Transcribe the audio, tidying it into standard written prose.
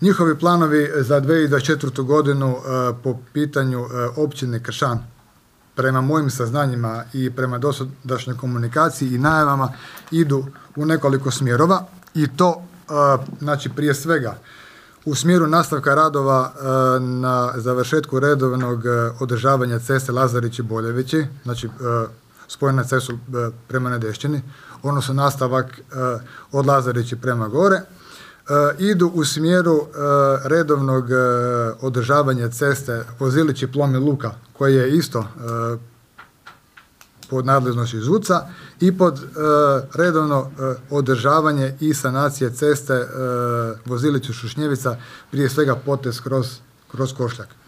Njihovi planovi za 2024. godinu po pitanju općine Kršan, prema mojim saznanjima i prema dosadašnjoj komunikaciji i najavama, idu u nekoliko smjerova i to znači prije svega u smjeru nastavka radova na završetku redovnog održavanja ceste Lazarići Boljevići, znači spojena cestu prema Nedešćini, odnosno nastavak od Lazarići prema gore. Idu u smjeru redovnog održavanja ceste Vozilići Plomin Luka, koji je isto pod nadležnošću ŽUC-a, i pod redovno održavanje i sanacije ceste Vozilići Šušnjevica, prije svega potez kroz Košljak.